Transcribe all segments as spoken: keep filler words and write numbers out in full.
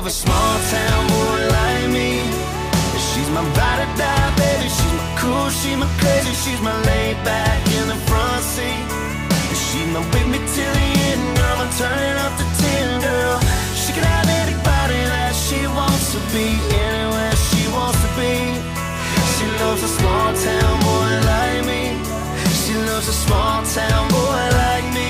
love a small town boy like me. She's my ride or die, baby. She's my cool, she's my crazy. She's my laid back in the front seat. She's my with me till the end, girl. I'm turning up the ten, girl. She can have anybody that she wants to be, anywhere she wants to be. She loves a small town boy like me. She loves a small town boy like me.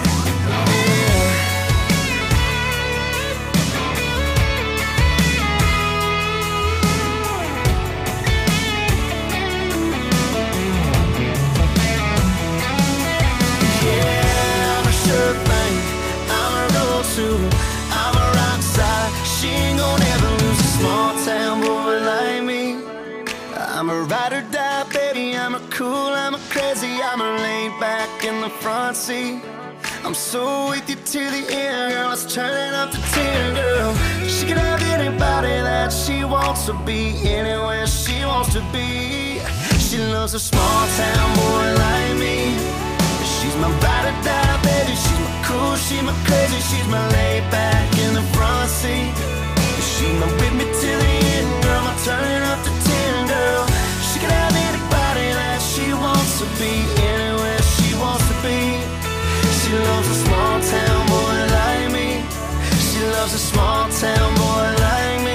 I'm a rock star. She ain't gonna ever lose a small town boy like me. I'm a ride or die, baby. I'm a cool, I'm a crazy. I'm a laid back in the front seat. I'm so with you to the end, girl. Let's turn it up to ten, girl. She can have anybody that she wants to be, anywhere she wants to be. She loves a small town boy like me. She's my ride or die, baby. She's my cool, she's my crazy. She's my laid back in the front seat. She's my with me till the end, girl. I'm turning up to ten, girl. She can have anybody that she wants to be, anywhere she wants to be. She loves a small town boy like me. She loves a small town boy like me.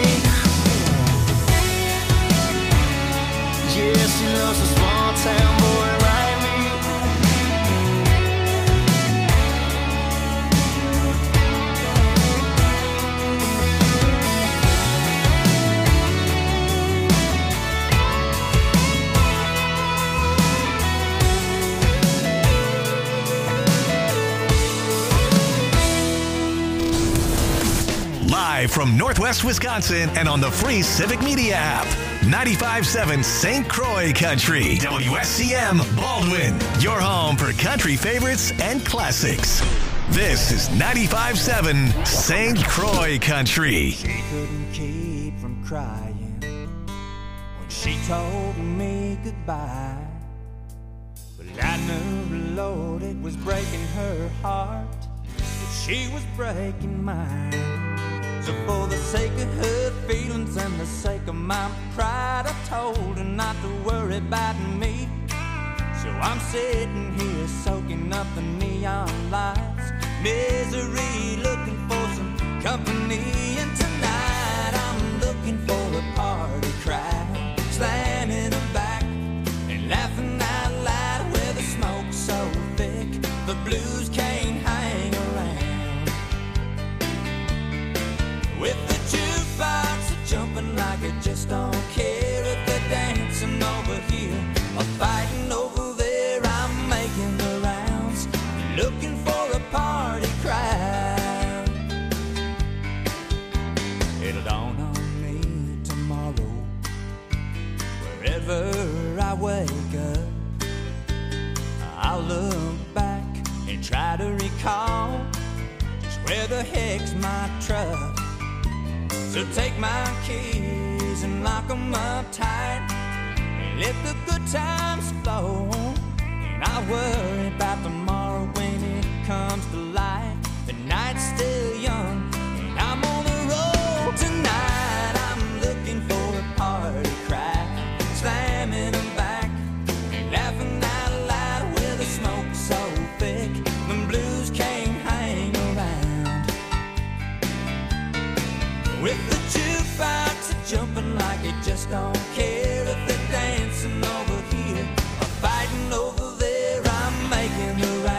Yeah, she loves a small town boy like me. Live from Northwest Wisconsin and on the free Civic Media app. ninety-five point seven Saint Croix Country. W S C M Baldwin. Your home for country favorites and classics. This is ninety-five point seven Saint Croix Country. She couldn't keep from crying when she told me goodbye. But I knew, Lord, it was breaking her heart, that she was breaking mine. So for the sake of her feelings and the sake of my pride, I told her not to worry about me. So I'm sitting here soaking up the neon lights, misery, looking for some company. And tonight I'm looking for a party crowd, slamming them back and laughing out loud, where the smoke's so thick the blues can't hang around. With the jukebox jumping like it just don't care, if they're dancing over here or fighting over there, I'm making the rounds, looking for a party crowd. It'll dawn on me tomorrow, wherever I wake up, I'll look back and try to recall just where the heck's my truck. So take my keys and lock them up tight, and let the good times flow. And I worry about tomorrow when it comes to light. The night's still young and I'm on the road. Tonight I'm looking for a party crowd, slamming them back and laughing out loud, where the smoke's so thick the blues can't hang around. With the jukebox jumping like it just don't care, if they're dancing over here or fighting over there, I'm making the right.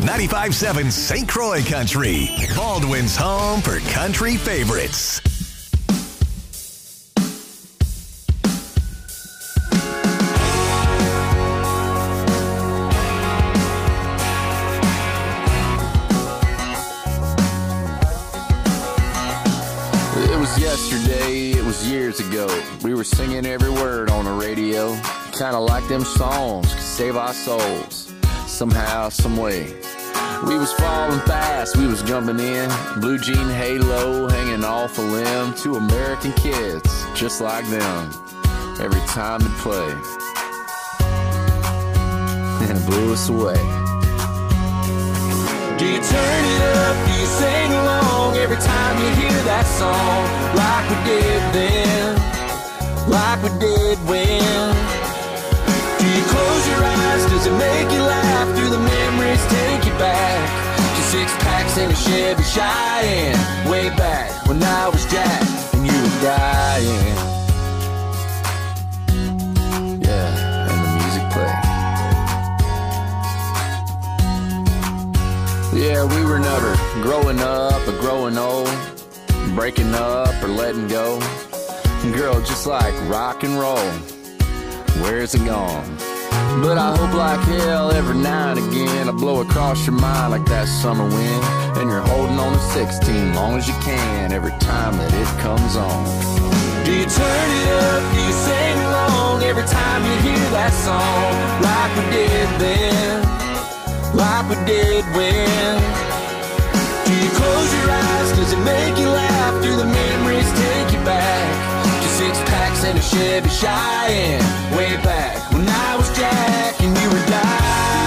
ninety-five point seven Saint Croix Country, Baldwin's home for country favorites. It was yesterday, it was years ago. We were singing every word on the radio. Kinda like them songs could save our souls. Somehow, some way. We was falling fast, we was jumping in. Blue jean halo hanging off a limb. Two American kids, just like them. Every time they'd play. And it blew us away. Do you turn it up, do you sing along every time you hear that song? Like we did then, like we did when. Do you close your eyes, does it make you laugh? Do the memories take you back to six packs in a Chevy Cheyenne? Way back when I was Jack and you were dying. Yeah, and the music played. Yeah, we were never growing up or growing old, breaking up or letting go. Girl, just like rock and roll, where's it gone? But I hope like hell every now and again I blow across your mind like that summer wind, and you're holding on to sixteen long as you can every time that it comes on. Do you turn it up, do you sing along every time you hear that song? Like we did then, like we did when. Do you close your eyes, does it make you laugh? Do the memories take you back to six packs and a Chevy Cheyenne? Way back when I was Jack and you were dying.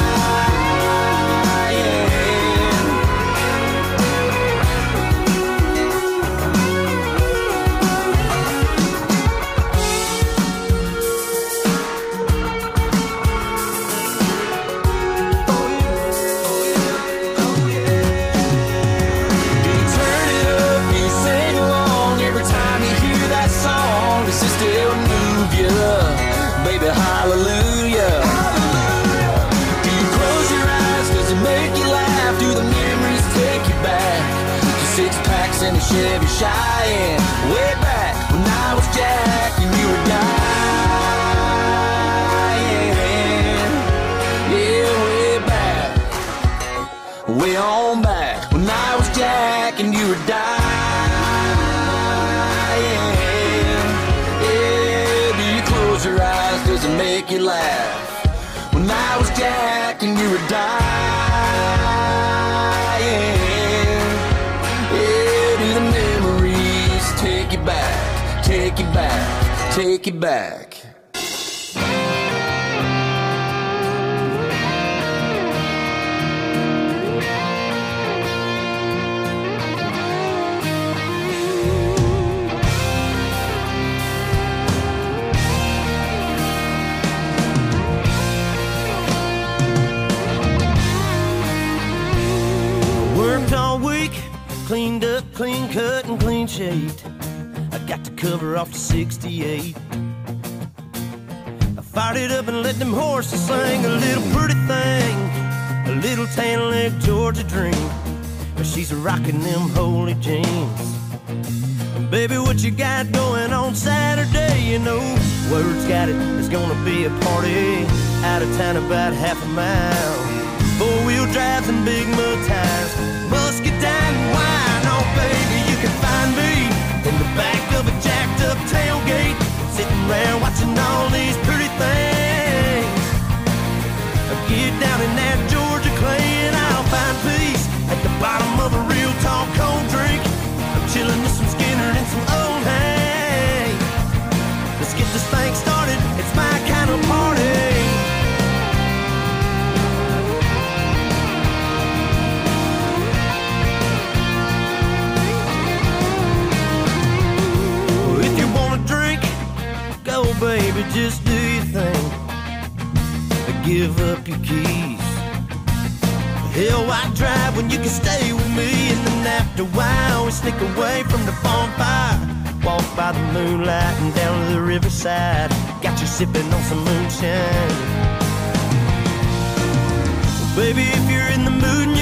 Does it still move you? Baby, hallelujah. Do you close your eyes? Does it make you laugh? Do the memories take you back to six packs and a Chevy Cheyenne? Way back when I was Jack and you were dying. Yeah, way back, way on back when I was Jack and you were dying. Close your eyes, does it make you laugh? When I was Jack and you were dying. Yeah, do the memories take you back, take you back, take you back. Worked all week, cleaned up, clean cut, and clean shaved. I got the cover off the sixty-eight. I fired it up and let them horses sing a little pretty thing, a little tan leg Georgia dream. But she's rocking them holy jeans. Baby, what you got going on Saturday? You know, word's got it, there's gonna be a party out of town about half a mile. Four-wheel drives and big mud tires, muscadine and wine. Oh, baby, you can find me in the back of a jacked-up tailgate, sitting around watching all these pretty things. Get down in that Georgia clay and I'll find peace at the bottom of a real tall cold drink. I'm chilling with some Skinner and some old hay. Let's get this thing started, it's my kind of party. Baby, just do your thing. Give up your keys. Hell, why drive when you can stay with me? And then after a while, we sneak away from the bonfire, walk by the moonlight and down to the riverside. Got you sipping on some moonshine. Baby, if you're in the mood and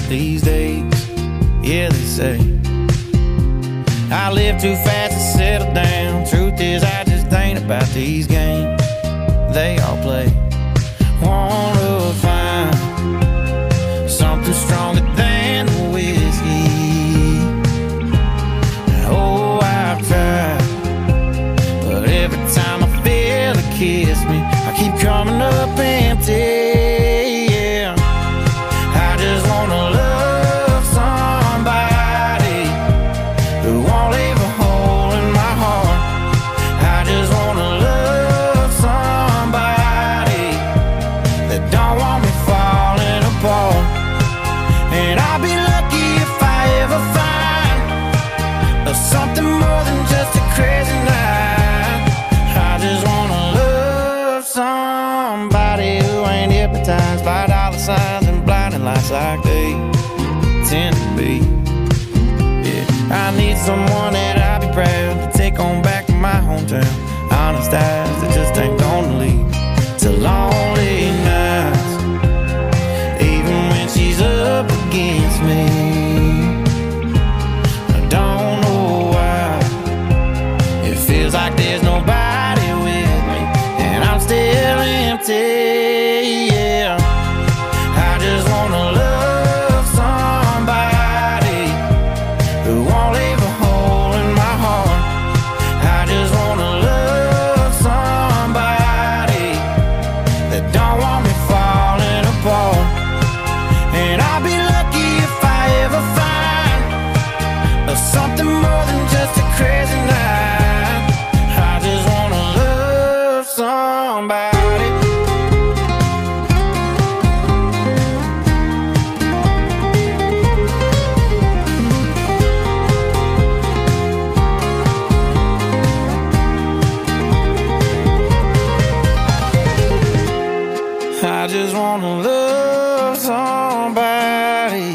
these days. Yeah, they say I live too fast to settle down. Truth is, I just ain't about these games they all play. Wanna find something stronger than the whiskey. Oh, I've tried, but every time I feel it kiss me, I keep coming up empty. Yeah, I just wanna love somebody who won't leave a hole in my heart. I just wanna love somebody that don't want me falling apart. And I'll be lucky if I ever find something more than just a crazy night. I just wanna love somebody who ain't hypnotized by dollar signs and blinding lights like they tend to be. Yeah, I need someone that I'll be proud to take on back to my hometown. Honest eyes that just ain't gonna lead to lonely nights, even when she's up against me. I don't know why it feels like there's nobody with me, and I'm still empty. Yeah, I just wanna love somebody who won't leave a hole in my heart. I just wanna love somebody that don't want me falling apart. And I'll be lucky if I ever find something more than just a crazy night. I just wanna love somebody. I just wanna love somebody.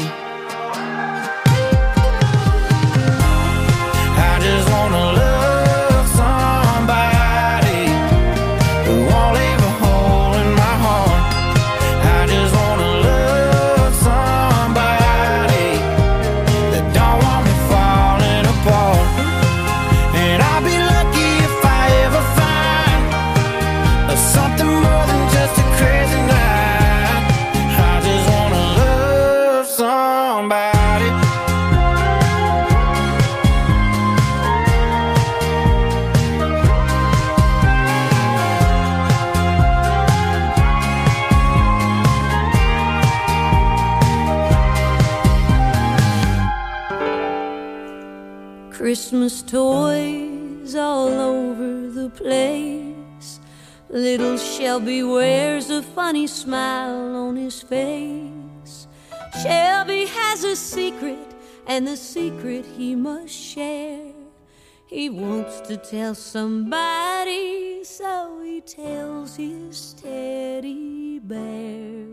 I just wanna love somebody who won't leave a hole in my heart. I just wanna love somebody that don't want me falling apart. And I'll be lucky if I ever find something more than just a crazy night. I just wanna love somebody. Christmas toys all over the place. Little Shelby wears a funny smile on his face. Shelby has a secret, and the secret he must share. He wants to tell somebody, so he tells his teddy bear.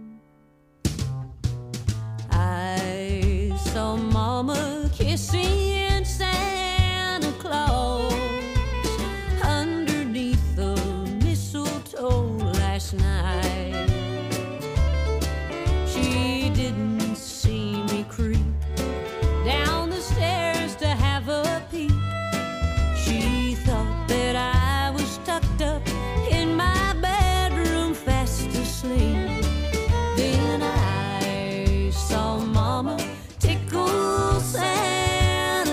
I saw Mama kissing Santa Claus underneath the mistletoe last night. She didn't see me creep down the stairs to have a peek. She thought that I was tucked up in my bedroom fast asleep. Then I saw Mama tickle Santa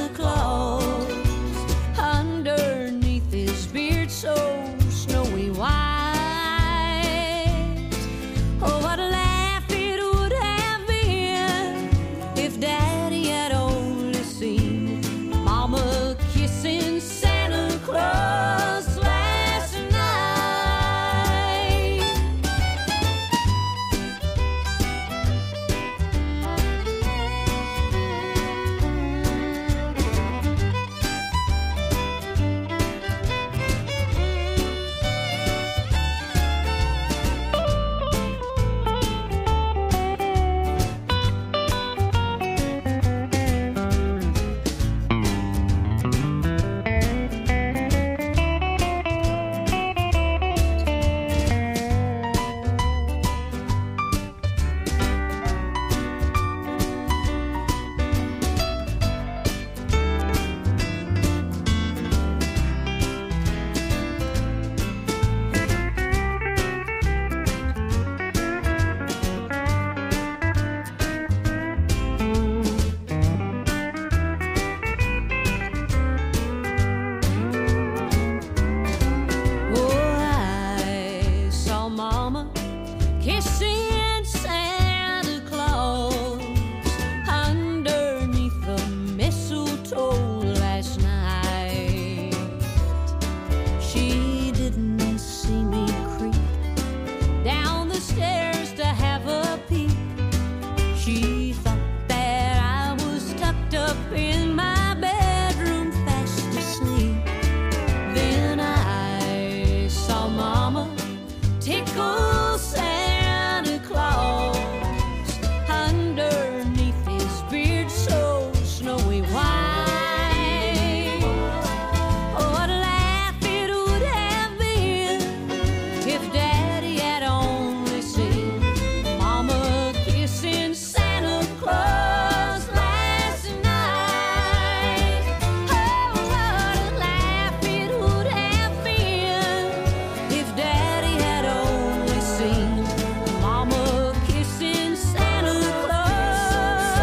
Mama tickles Santa Claus underneath his beard so snowy white. Oh, what a laugh it would have been if Daddy had only seen Mama kissing Santa Claus last night. Oh, what a laugh it would have been if Daddy had only seen Mama kissing Santa Claus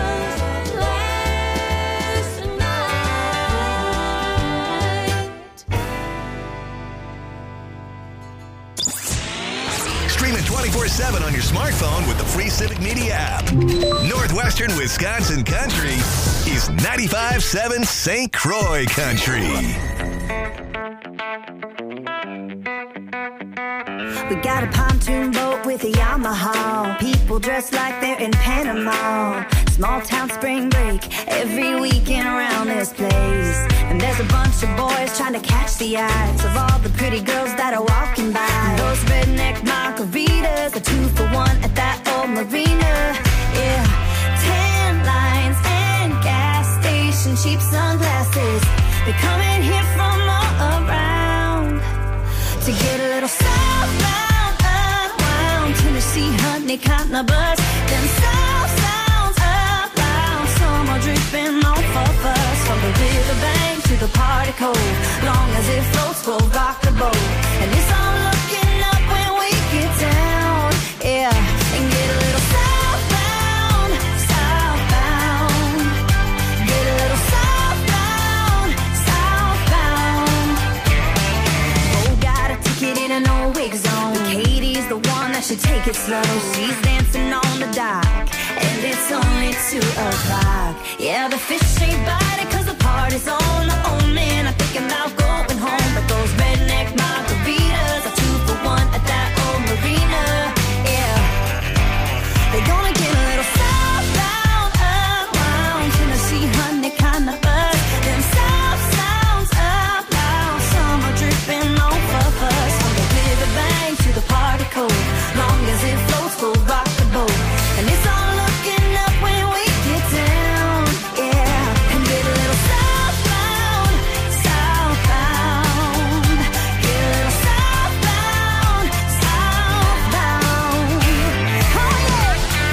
last night. Stream it twenty-four seven on your smartphone with the free Civic Media app. Northwestern Wisconsin Country is ninety-five point seven Saint Croix Country. We got a pontoon boat with a Yamaha. People dressed like they're in Panama. Small town spring break every weekend around this place. And there's a bunch of boys trying to catch the eyes of all the pretty girls that are walking by. And those redneck margaritas are two for one at that old marina. Yeah, tan lines and gas station cheap sunglasses. They're coming here from all around to get a little southbound, unwound. Tennessee, honey, cotton, a bus. Them south sounds up loud. Some are dripping off of us. From the riverbank to the party cove. Long as it floats, we'll rock the boat. And it's all looking up when we get down. Yeah, and get a little southbound, southbound. Get a little southbound, southbound. Oh, got a ticket in an old wig zone. Katie's the one that should take it slow. She's dancing on the dock, and it's only two o'clock. Yeah, the fish ain't biting cause the party's on. Oh man, I'm thinking about going home. But those redneck margaritas are two for one at that old marina. Yeah, they're gonna get a little southbound, unwound. Tennessee, honey, kinda buzz. Them south sounds up loud. Some are dripping off of us. From the riverbank to the party cove. Long as it floats, we'll rock the boat. And it's all looking up when we get down. Yeah, and get a little southbound, southbound. Get a little southbound, southbound. Oh yeah.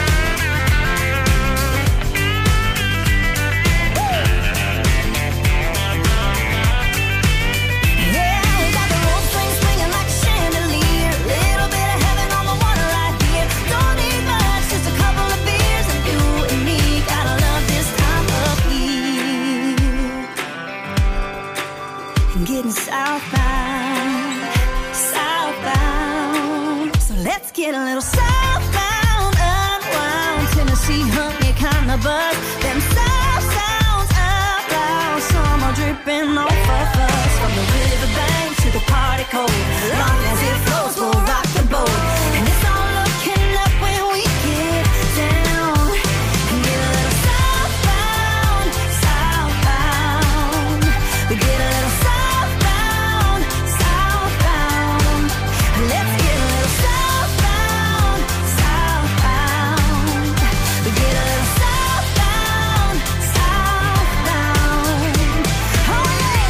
Yeah, we got the rope swing swinging like a chandelier. Little bit of heaven on the water right here. Don't need much, just a couple of beers, and you and me gotta love this time of year. And getting southbound, southbound. So let's get a little southbound, unwound. Tennessee, honey, kinda buzz. Them south sounds up loud. Some are dripping off of us. From the riverbank to the party cove. Long as it flows, we'll rock the boat. And it's all looking up when we get down. And get a little southbound, southbound. We get a little southbound, southbound. Let's get a little southbound, southbound. We get a little southbound, southbound. Oh yeah.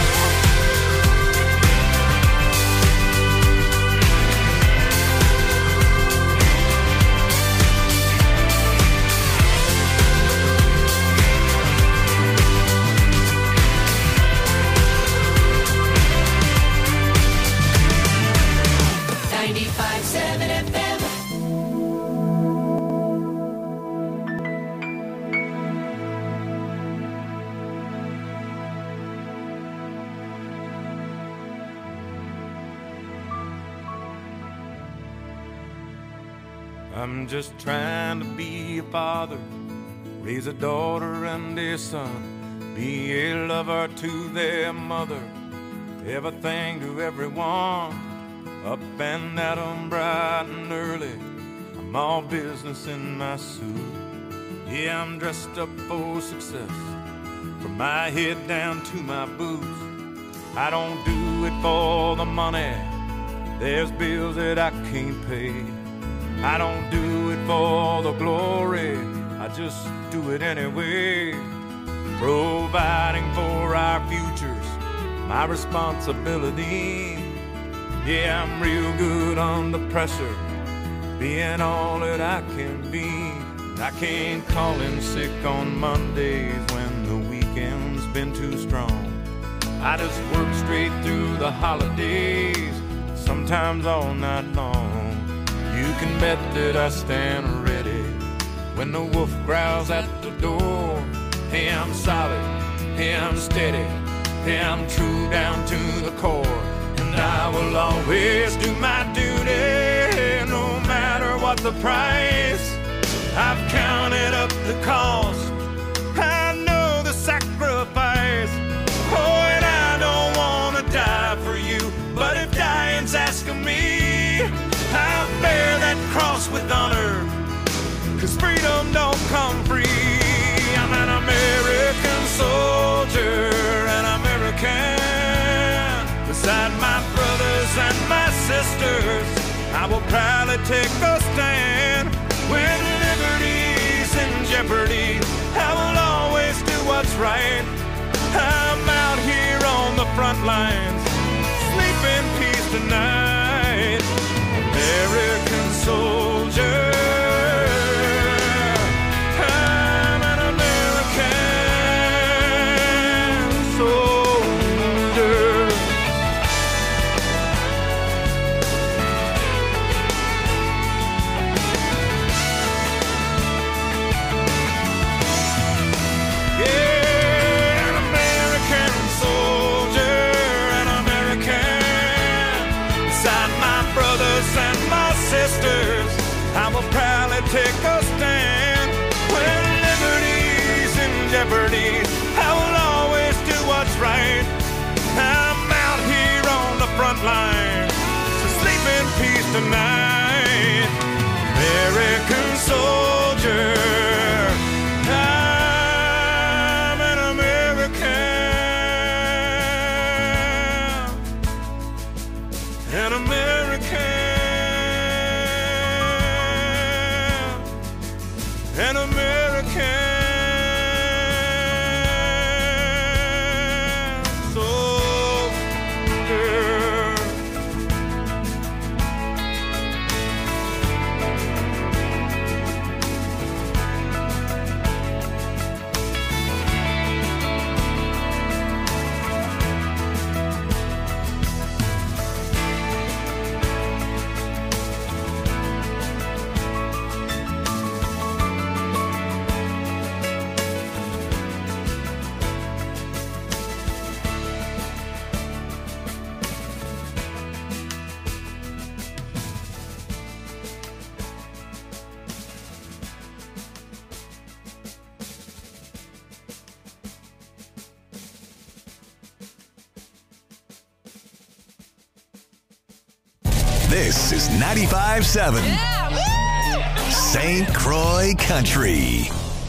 ninety-five point seven F M. I'm just trying to be a father, raise a daughter and a son, be a lover to their mother, everything to everyone, up and at 'em bright and early. I'm all business in my suit. Yeah, I'm dressed up for success, from my head down to my boots. I don't do it for the money, There's bills that I can't pay. I don't do it for the glory, I just do it anyway. Providing for our futures, my responsibility. Yeah, I'm real good under pressure, being all that I can be. I can't call in sick on Mondays when the weekend's been too strong. I just work straight through the holidays, sometimes all night long. You can bet that I stand ready when the wolf growls at the door. Hey, I'm solid, hey, I'm steady, hey, I'm true down to the core. And I will always do my duty, no matter what the price. I've counted up the cost, I know the sacrifice. Oh, and I don't wanna die for you, but if dying's asking me, I'll bear that cross with honor, 'cause freedom don't come free. I'm an American soldier, an American. Beside my brothers and my sisters, I will proudly take a stand. When liberty's in jeopardy, I will always do what's right. I'm out here on the front lines, sleep in peace tonight. American soldier, I'm an American soldier. Yeah, an American soldier, an American. Beside my brothers and my sisters, I will proudly take a stand. When liberty's in jeopardy, I will always do what's right. I'm out here on the front line, so sleep in peace tonight. American soldier, I'm an American, an American. An American soldier. This is ninety-five seven Saint Croix Country.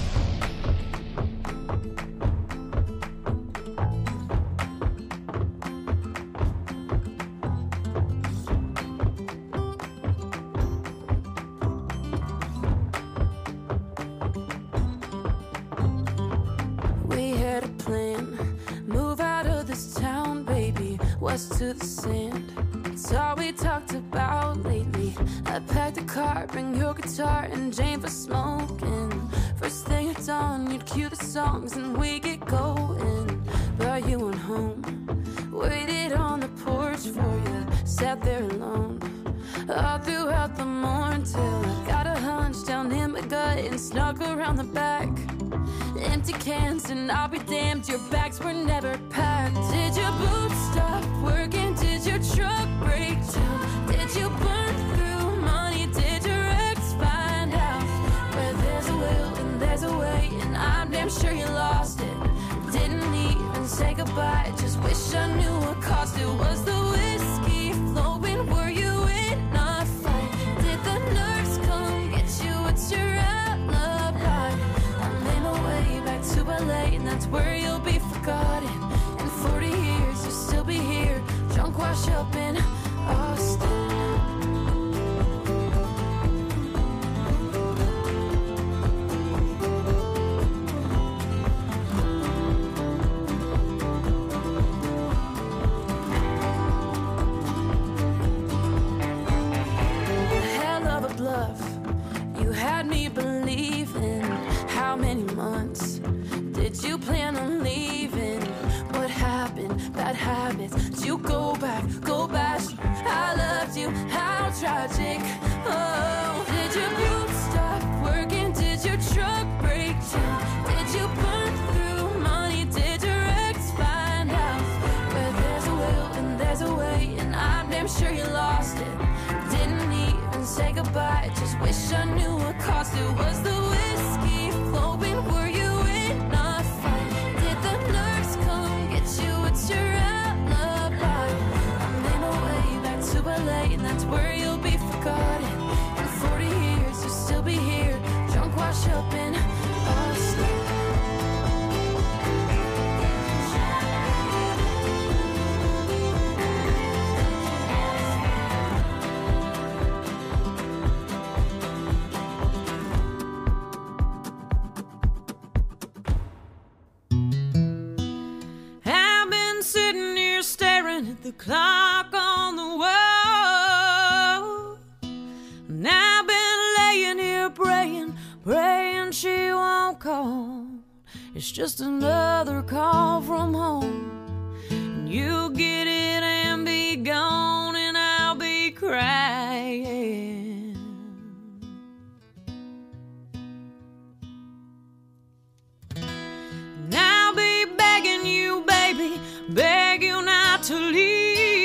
We had a plan, move out of this town, baby, west to the sand. It's all we talked about lately. I packed a car, bring your guitar and Jane for smoking. First thing at dawn, you'd cue the songs and we get going. But you went home, waited on the porch for you, sat there alone all throughout the morn till I got a hunch down in my gut and snuck around the back. Empty cans and I'll be damned, your bags were never packed. Did your boots stop working? Did your truck break down? Did you burn through money? Did your ex find out? Where there's a will and there's a way, and I'm damn sure you lost it. Didn't even say goodbye, just wish I knew what cost it. Was the whiskey flowing? Were you in a fight? Did the nurse come get you? What's your alibi? I made my way back to L A, and that's where you'll be forgotten. In forty years you'll still be here, drunk, wash up in Austin. you go back, go back. I loved you, how tragic. Oh, did your boobs stop working? Did your truck break down? Did you burn through money? Did your ex find out? Where there's a will and there's a way, and I'm damn sure you lost it. Didn't even say goodbye, just wish I knew what caused it. Was the whiskey flowing? Were you in a fight? Did the nurse come get you? It's your alibi. I'm in a way back to L A, and that's where you'll be forgotten. In forty years you'll still be here, drunk, washed up in Austin. The clock on the wall, and I've been laying here praying, praying she won't call. It's just another call from home, and you'll get it and be gone, and I'll be crying. And I'll be begging you, baby, beg you not to leave.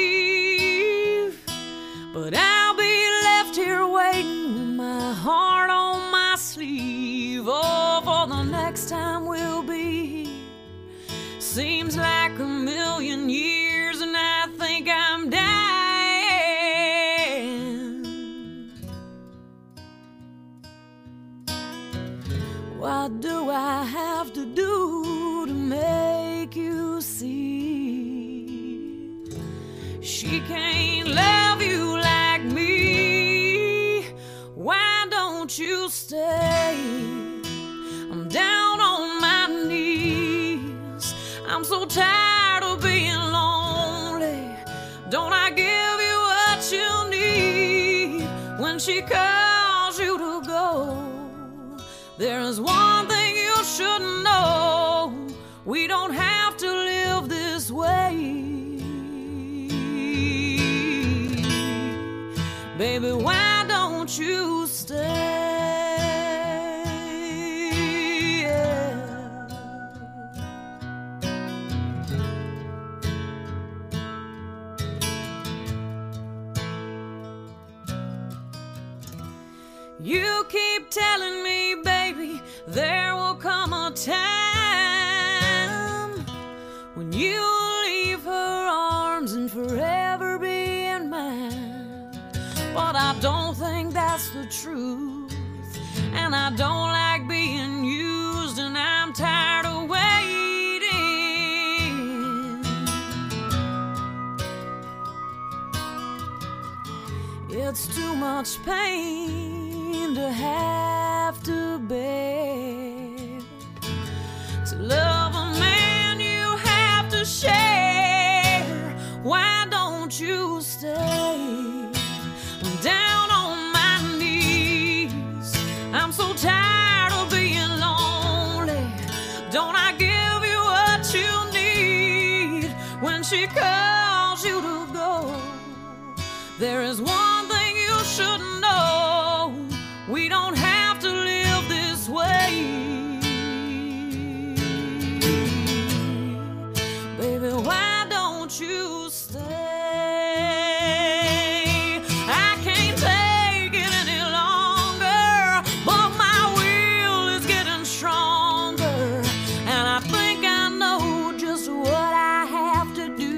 But I'll be left here waiting with my heart on my sleeve. Oh, for the next time we'll be here. Seems like a million years, and I think I'm dying. What do I have to do to make you see? She can't love you like me. Why don't you stay? I'm down on my knees. I'm so tired of being lonely. Don't I give you what you need? When she calls you to go, there's one thing you should know. We don't have to live this way. Baby, why don't you stay? You keep telling me, baby, there will come a time when you'll leave her arms and forever be in mine. But I don't think that's the truth, and I don't like being used, and I'm tired of waiting. It's too much pain to have to bear. To love a man you have to share. Why don't you stay? I'm down on my knees. I'm so tired of being lonely. Don't I give you what you need? When she calls you to go, there is one thing you should know. We don't have to live this way. Baby, why don't you stay? I can't take it any longer, but my will is getting stronger, and I think I know just what I have to do.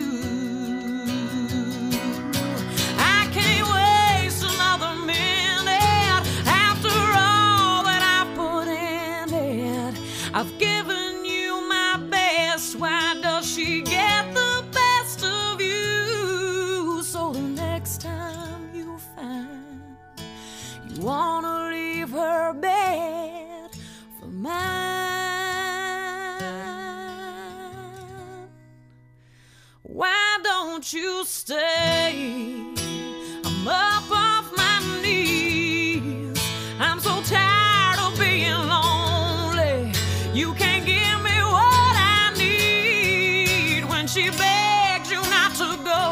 I can't waste another minute after all that I put in it. I've given you my best. Why does she get the best of you? So the next time you find you wanna leave her bed for mine, why don't you stay? I'm up off my knees. I'm so tired of being lonely. You can't give me what I need. When she begs you not to go,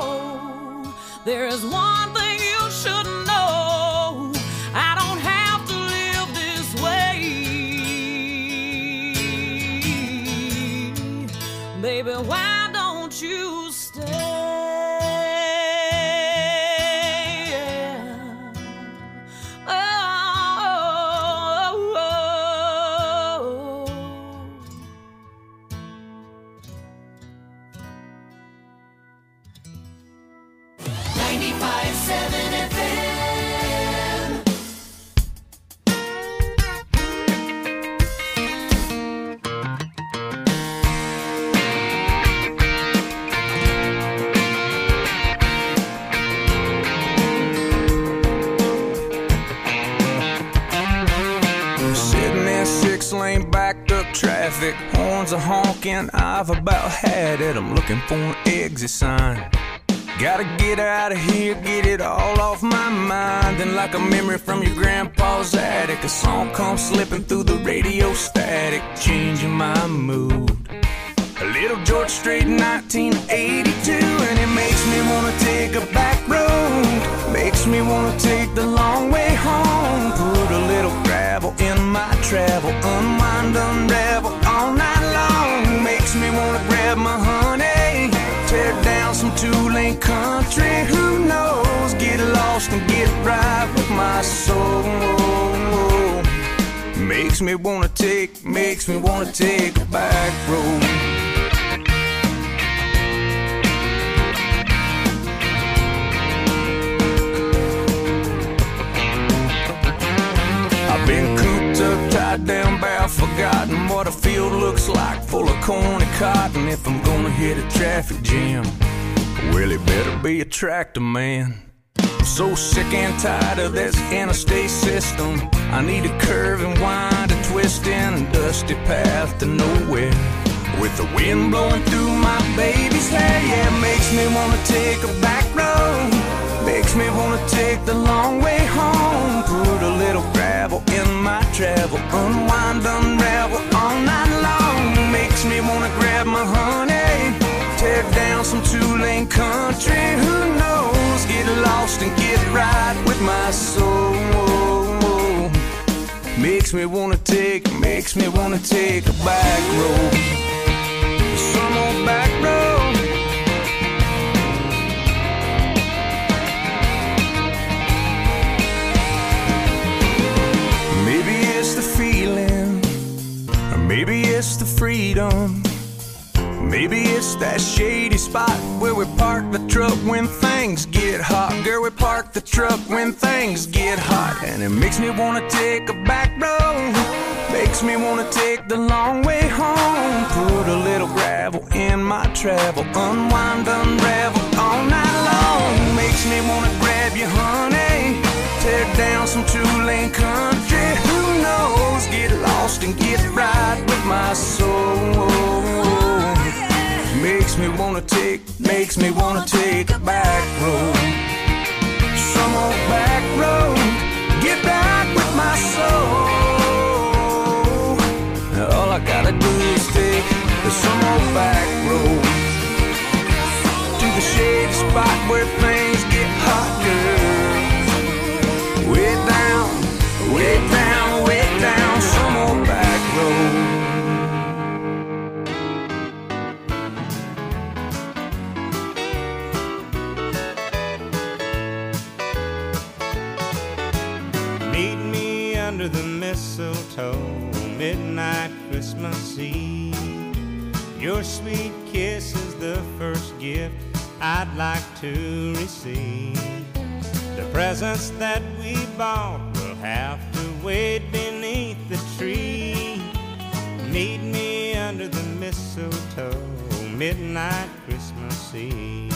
traffic, horns are honking, I've about had it. I'm looking for an exit sign. Gotta get out of here, get it all off my mind. Then like a memory from your grandpa's attic, a song comes slipping through the radio static, changing my mood. A little George Strait in nineteen eighty-two, and it makes me wanna take a back road. Makes me wanna take the long way home. Put a little gravel in my travel, unwind, unravel all night long. Makes me wanna grab my honey, tear down some two-lane country. Who knows? Get lost and get right with my soul. Makes me wanna take, makes me wanna take a back road. I've been cooped up, tied down, bow, forgotten what a field looks like, full of corn and cotton. If I'm gonna hit a traffic jam, well, it better be a tractor man. I'm so sick and tired of this interstate system. I need a curve and wind, a twist in a dusty path to nowhere, with the wind blowing through my baby's hair. Yeah, it makes me wanna take a back road. Makes me wanna take the long way home. Put a little gravel in my travel, unwind, unravel all night long. Makes me wanna grab my honey, tear down some two-lane country. Who knows? Get lost and get right with my soul. Makes me wanna take, makes me wanna take a back road. Some old back road. Maybe it's the freedom. Maybe it's that shady spot where we park the truck when things get hot. Girl, we park the truck when things get hot. And it makes me wanna take a back road. Makes me wanna take the long way home. Put a little gravel in my travel, unwind, unravel all night long. Makes me wanna grab you, honey, tear down some two-lane country. Who knows? Get lost and get right with my soul. Makes me wanna take, makes me wanna take a back road. Some old back road. Get back with my soul. All I gotta do is take some old back road to the shady spot where things get hot, girl. Way down, way down, way down, some old back road. Meet me under the mistletoe, midnight Christmas Eve. Your sweet kiss is the first gift I'd like to receive. The presents that we bought will have to wait beneath the tree. Meet me under the mistletoe, midnight Christmas Eve.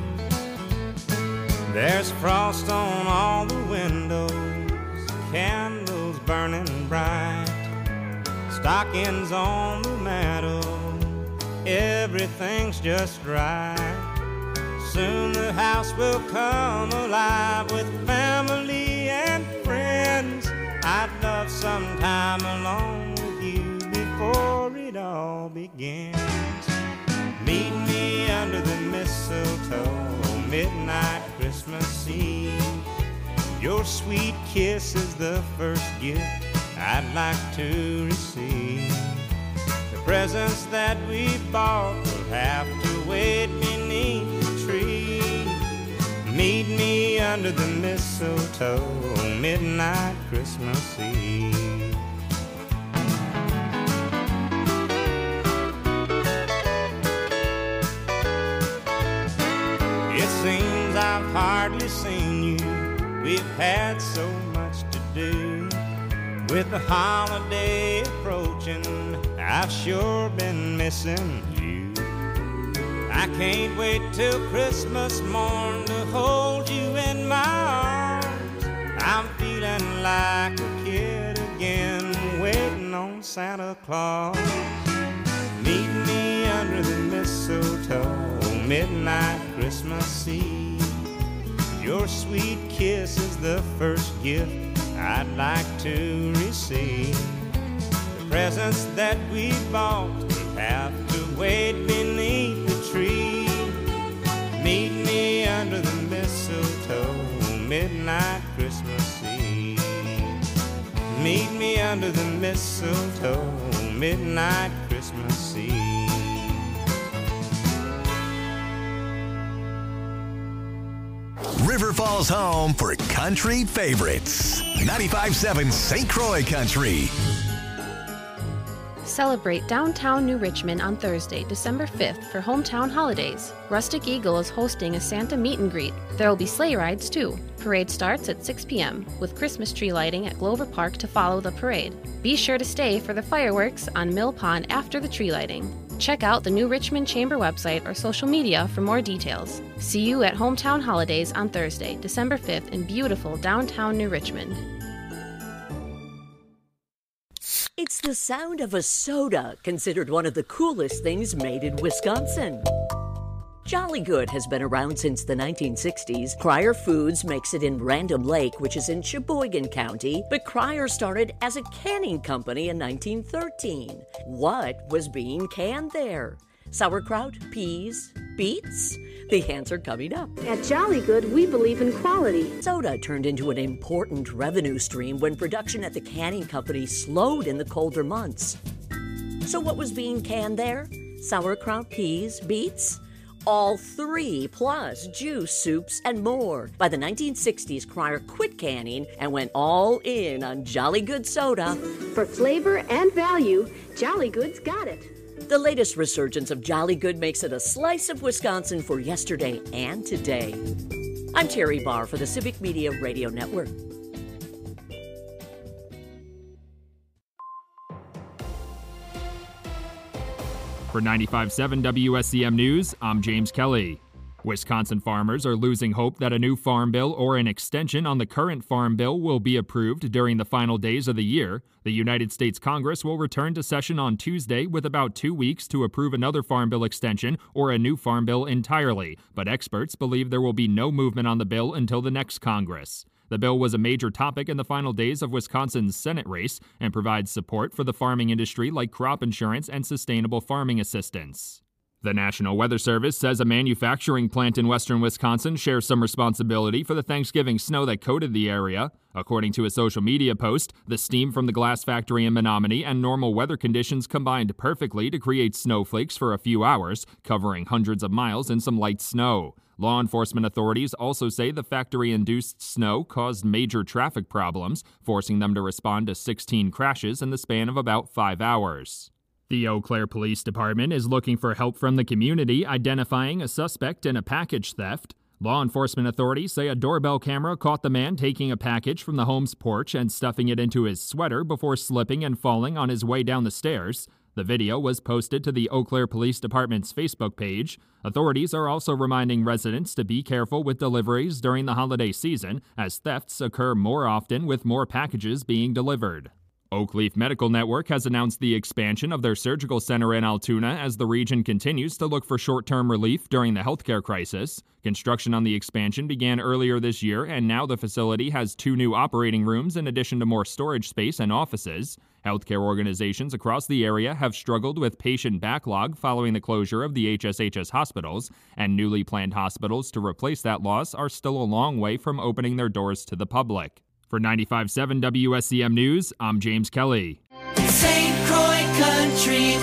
There's frost on all the windows, candles burning bright, stockings on the mantel, everything's just right. Soon the house will come alive with family and friends. I'd love some time alone with you before it all begins. Meet me under the mistletoe, midnight Christmas Eve. Your sweet kiss is the first gift I'd like to receive. The presents that we bought will have to wait beneath the tree. Meet me under the mistletoe, midnight Christmas Eve. It seems I've hardly seen you, we've had so much to do. With the holiday approaching, I've sure been missing you. I can't wait till Christmas morn to hold you in my arms. I'm feeling like a kid again, waiting on Santa Claus. midnight Christmas Eve. Your sweet kiss is the first gift I'd like to receive. The presents that we bought will have to wait beneath the tree. Meet me under the mistletoe, midnight Christmas Eve. Meet me under the mistletoe, midnight Christmas Eve. River Falls home for country favorites. ninety-five point seven Saint Croix Country. Celebrate downtown New Richmond on Thursday, December fifth for Hometown Holidays. Rustic Eagle is hosting a Santa meet and greet. There will be sleigh rides too. Parade starts at six p.m. with Christmas tree lighting at Glover Park to follow the parade. Be sure to stay for the fireworks on Mill Pond after the tree lighting. Check out the New Richmond Chamber website or social media for more details. See you at Hometown Holidays on Thursday, December fifth in beautiful downtown New Richmond. It's the sound of a soda, considered one of the coolest things made in Wisconsin. Jolly Good has been around since the nineteen sixties. Cryer Foods makes it in Random Lake, which is in Sheboygan County, but Cryer started as a canning company in nineteen thirteen. What was being canned there? Sauerkraut, peas, beets? The answer coming up. At Jolly Good, we believe in quality. Soda turned into an important revenue stream when production at the canning company slowed in the colder months. So what was being canned there? Sauerkraut, peas, beets? All three, plus juice, soups, and more. By the nineteen sixties, Cryer quit canning and went all in on Jolly Good soda. For flavor and value, Jolly Good's got it. The latest resurgence of Jolly Good makes it a slice of Wisconsin for yesterday and today. I'm Terry Barr for the Civic Media Radio Network. For ninety-five point seven W S C M News, I'm James Kelly. Wisconsin farmers are losing hope that a new farm bill or an extension on the current farm bill will be approved during the final days of the year. The United States Congress will return to session on Tuesday with about two weeks to approve another farm bill extension or a new farm bill entirely, but experts believe there will be no movement on the bill until the next Congress. The bill was a major topic in the final days of Wisconsin's Senate race and provides support for the farming industry like crop insurance and sustainable farming assistance. The National Weather Service says a manufacturing plant in western Wisconsin shares some responsibility for the Thanksgiving snow that coated the area. According to a social media post, the steam from the glass factory in Menominee and normal weather conditions combined perfectly to create snowflakes for a few hours, covering hundreds of miles in some light snow. Law enforcement authorities also say the factory-induced snow caused major traffic problems, forcing them to respond to sixteen crashes in the span of about five hours. The Eau Claire Police Department is looking for help from the community identifying a suspect in a package theft. Law enforcement authorities say a doorbell camera caught the man taking a package from the home's porch and stuffing it into his sweater before slipping and falling on his way down the stairs. The video was posted to the Eau Claire Police Department's Facebook page. Authorities are also reminding residents to be careful with deliveries during the holiday season, as thefts occur more often with more packages being delivered. Oakleaf Medical Network has announced the expansion of their surgical center in Altoona as the region continues to look for short-term relief during the healthcare crisis. Construction on the expansion began earlier this year, and now the facility has two new operating rooms in addition to more storage space and offices. Healthcare organizations across the area have struggled with patient backlog following the closure of the H S H S hospitals, and newly planned hospitals to replace that loss are still a long way from opening their doors to the public. For ninety-five point seven W S C M News, I'm James Kelly. Saint Croix Country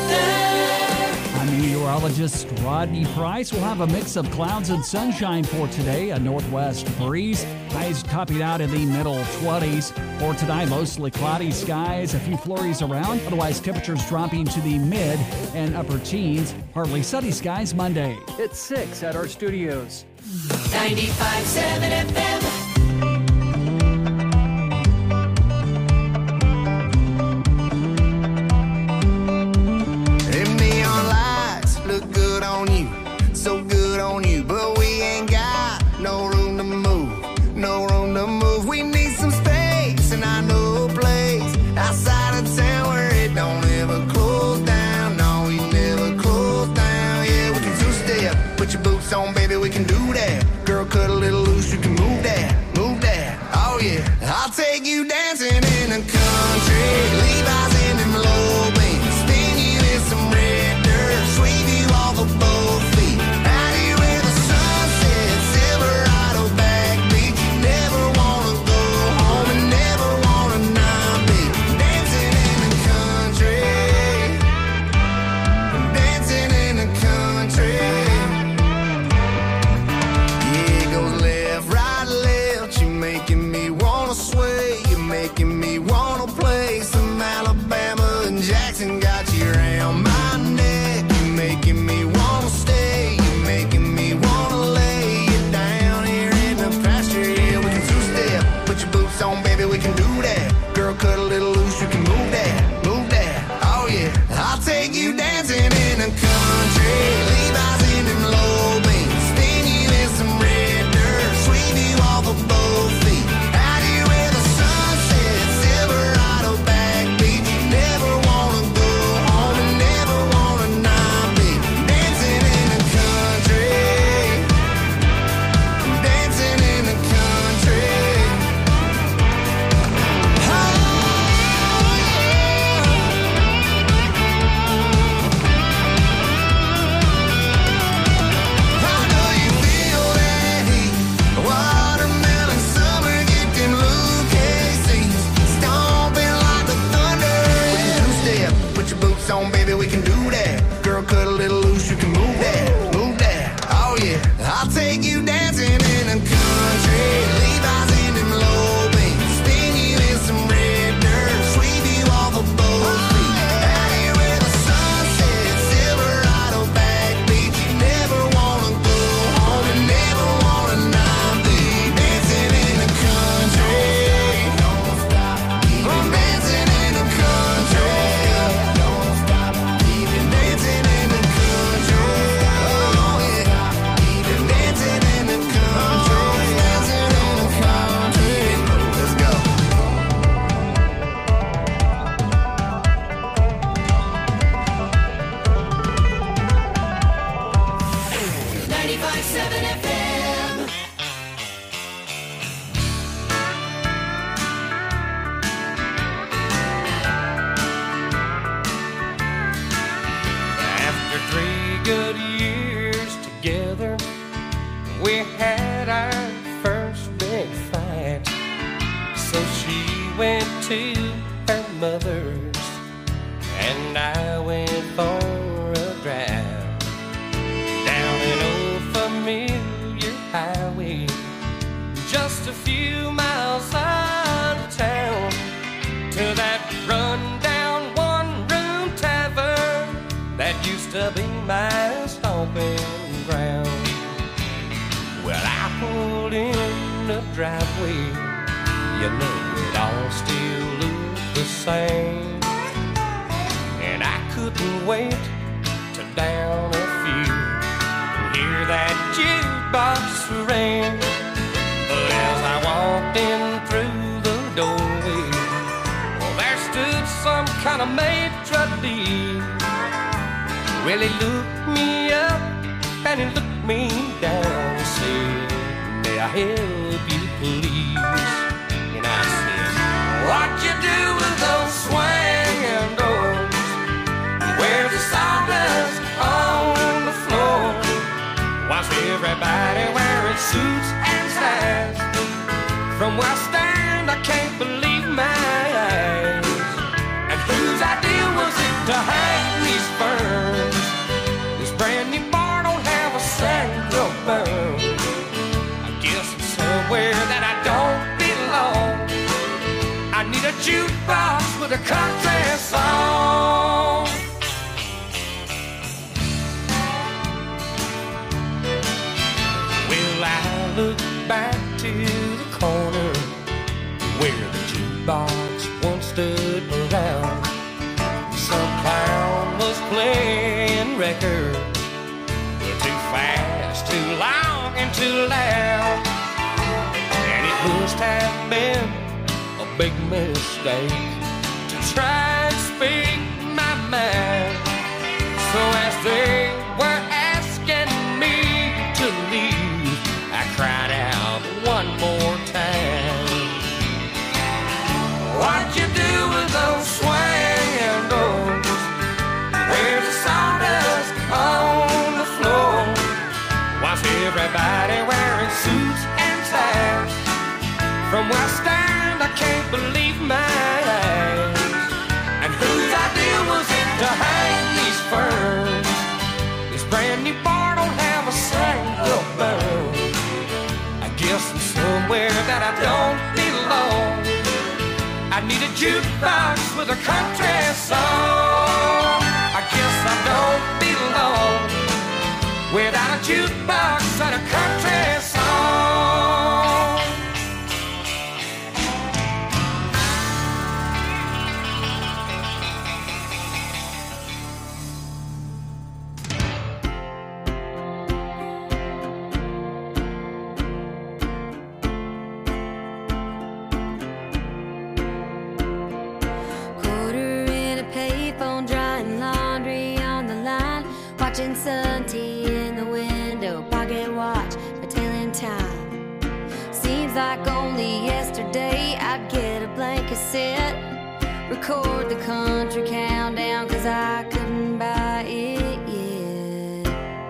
Weather. I'm meteorologist Rodney Price. We'll have a mix of clouds and sunshine for today, a northwest breeze. Highs topping out in the middle twenties. For tonight, mostly cloudy skies, a few flurries around. Otherwise, temperatures dropping to the mid and upper teens. Partly sunny skies Monday. It's six at our studios. ninety-five point seven F M. So good on you, but we ain't got no room to move, no room to move. We need some space, and I know a place outside of town where it don't ever close down. No, we never close down. Yeah, we can two-step, put I'll take you dancing in the country. Levi's in them low beams. Spin you in some red dirt. Sweep you off of both feet. Out here where the sun sets. Silverado back beach. You never wanna go home and never wanna not be dancing in the country. Dancing in the country. Yeah, it goes left, right, left. You're making me wanna sway. You're making me wanna play some Alabama and Jackson. Got you around my neck. You're making me wanna stay. You're making me wanna lay you down here in the pasture. Yeah, we can two-step. Put your boots on, baby, we can do that. Girl, cut a little loose, you can move that, move that. Oh yeah, I'll take you dancing in the country. Levi's in them low beams. Spin you in some red dirt. Sweep you off of both feet. Out here where the sun sets. Silverado back beach. You never wanna go home and never wanna not be dancing in the country. Dancing in the country. I know you feel that heat. Watermelon summer, get them Lucas seats. Stomping like the thunder. We can two-step. Put your boots on, baby, we can do that. Girl, cut a little loose, you can move that, move that. Oh yeah, I'll take you dancing in the country. Levi's in them low beams. Spin you in some red dirt. Sweep you off of both feet. Out here where the sun sets. Silverado back beach. You never wanna go home and never wanna not be dancing in the country. Don't stop, keep on dancing in the country. Don't stop, keep on dancing in the country. Oh yeah, keep on dancing in the country. Dancing in the country. Let's go. ninety-five seven F M. After three good years together, we had our first big fight. So she went to her mother's, and I went for a drive down an old familiar highway, just a few miles out of town, to that run-down one-room tavern that used to be my stomping ground. Well, I pulled in the driveway, you know it all still looked the same, and I couldn't wait to down a few and hear that jukebox ring. But as I walked in through the doorway, well, there stood some kind of maitre d'. Well, he looked me up and he looked me down and said, "May I help you, please?" And I said, "What you do with those swinging doors? Where's the sawdust on the floor? Why's everybody wearing suits and ties? From where I stand, I can't believe my eyes. And whose idea was it to hang these ferns? This brand new bar don't have a Sandra burn. I guess it's somewhere that I don't belong. I need a jukebox with a country song." Well, I look back to the corner where the jukebox once stood around. Some clown was playing records, too fast, too long, and too loud. And it must have been a big mistake to try and speak my mind. So as they were asking me to leave, I cried out one more time, From West End, I can't believe my eyes. And whose idea was it to hang these ferns? This brand new bar don't have a single burn. I guess I'm somewhere that I don't belong. I need a jukebox with a country song. I guess I don't belong without a jukebox and a country song. Watching sun tea in the window, pocket watch for tailing time. Seems like only yesterday I'd get a blank cassette, record the country countdown, cause I couldn't buy it yet.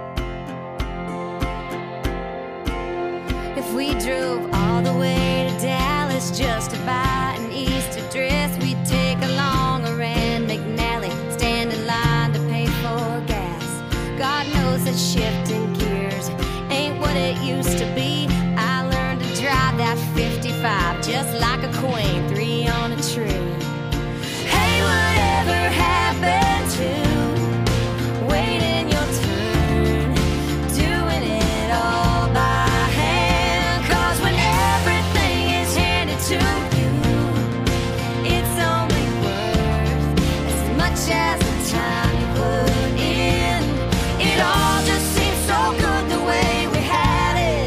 If we drove all the way to Dallas just to buy an Easter dress, we'd take along a Rand McNally, stand in line to pay for gas. God knows that shifting gears ain't what it used to be. I learned to drive that fifty-five just like a queen, three on a tree. Hey, whatever happened to waiting your turn, doing it all by hand? Cause when everything is handed to you, it's only worth as much as the time you put in. It all just seems so good the way we had it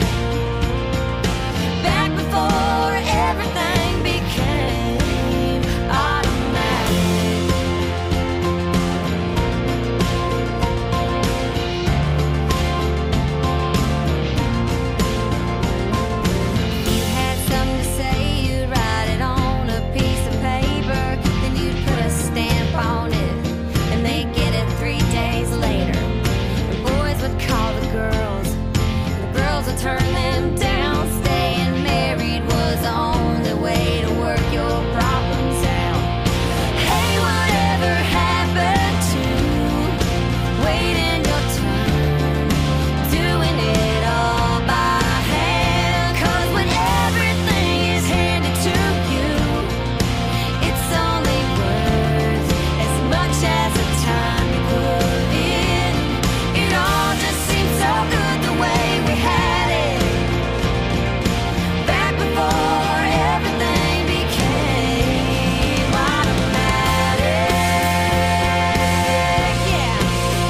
back before everything became automatic. You had something to say, you'd write it on a piece of paper, then you'd put a stamp on it, and they'd get it three days later. Would call the girls, and the girls would turn them down. Staying married was the only way to work your problems out. Hey, whatever happened to waiting your turn, doing it all by hand? Cause when everything is handed to you, it's only worth as much as the time you put in. It all just seems so good the way we had it back before everything became automatic. Yeah.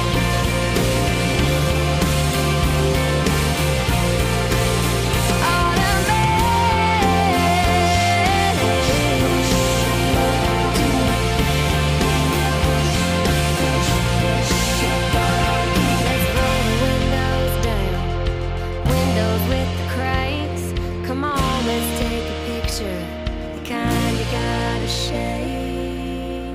Let's roll the windows down, windows with the crates. Come on, let's take a picture, the kind you gotta shake.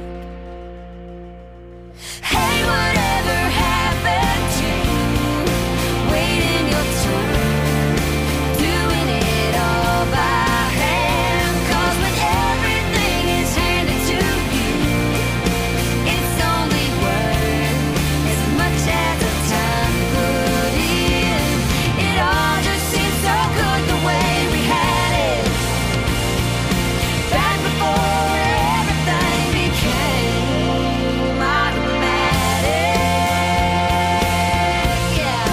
Hey, whatever happened to waiting your turn, doing it all by hand? Cause when everything is handed to you, it's only worth as much as the time you put in. It all just seems so good the way we had it back before everything became automatic. Yeah.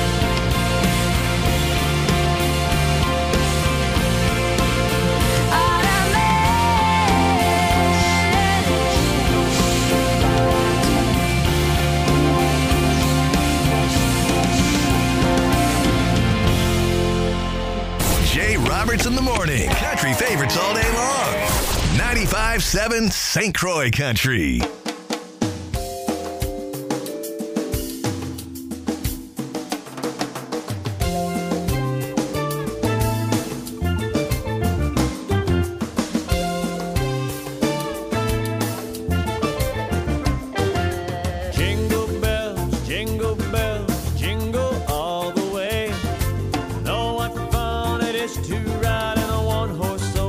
Jay Roberts in the morning. Country favorites all day long. ninety-five seven Saint Croix Country. Jingle bells, jingle bells, jingle all the way. Know what fun it is to ride in a one-horse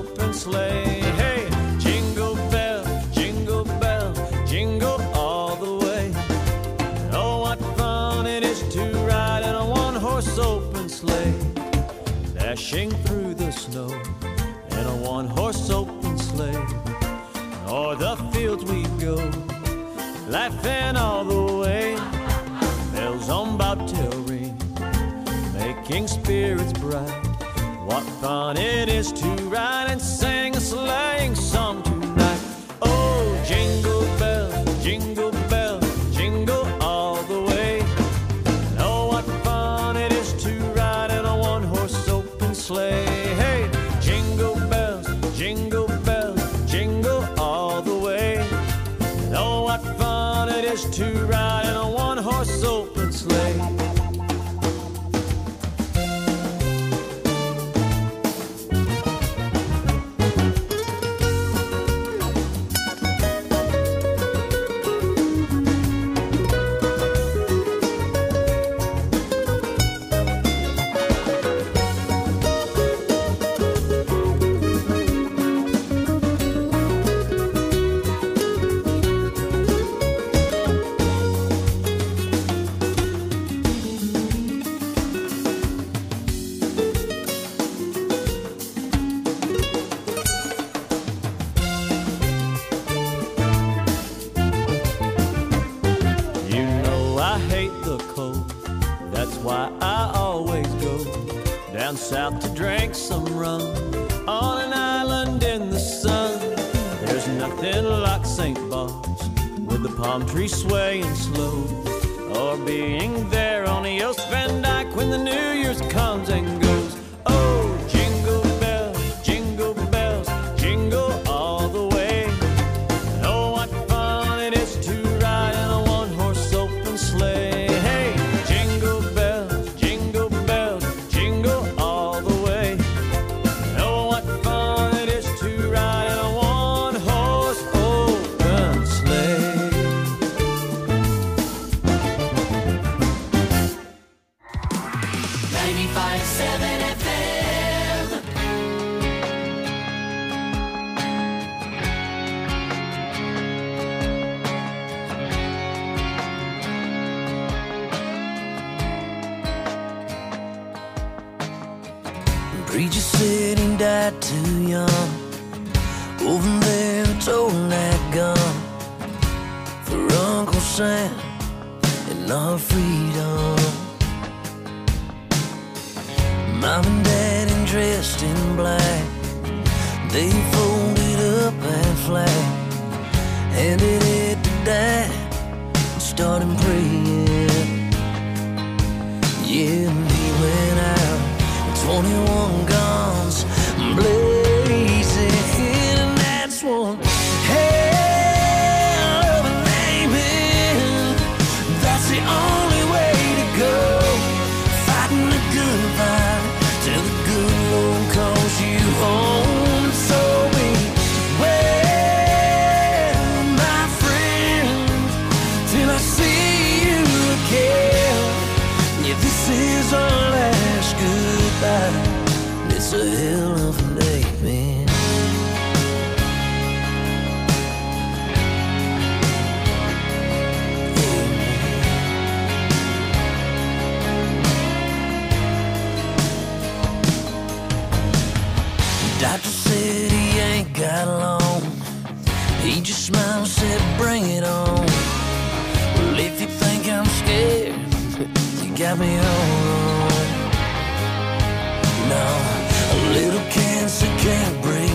one-horse open sleigh. O'er the fields we go, laughing all the way. Bells on bobtail ring, making spirits bright. What fun it is to ride and sing a sleighing song tonight. Oh, jingle bells, jingle bells, jingle all the way. And oh, what fun it is to ride in a one-horse open sleigh. Hey, jingle bells, jingle bells, jingle all the way. And oh, what fun it is to ride in a one-horse open sleigh. South to drink some rum on an island in the sun. There's nothing like Saint Bart's with the palm tree swaying slow, or being there on the Oost Van Dyke when the New Year's comes and goes. Oh, jingle bells, jingle bells, jingle all the way. And oh, what fun it is to ride in a one-horse open sleigh. Hey, jingle bells, jingle bells, jingle all the way. And oh, what fun it is to ride in a one-horse open sleigh. ninety-five seven F M. Preacher said he died too young. Over there it's holding that gun for Uncle Sam and our freedom. Mom and Dad and dressed in black, they folded up that flag, handed it to Dad and started praying. Yeah, and he went out with twenty-one guns blazing, and that's one hell of a name. That's the only way to go, fighting the good fight till the good Lord calls you home. So beware, my friend, till I see you again. Yeah, this is our last goodbye. It's a hell of a day, man. Doctor said he ain't got long. He just smiled and said, bring it on. Well, if you think I'm scared, you got me all wrong. No, a little cancer can't break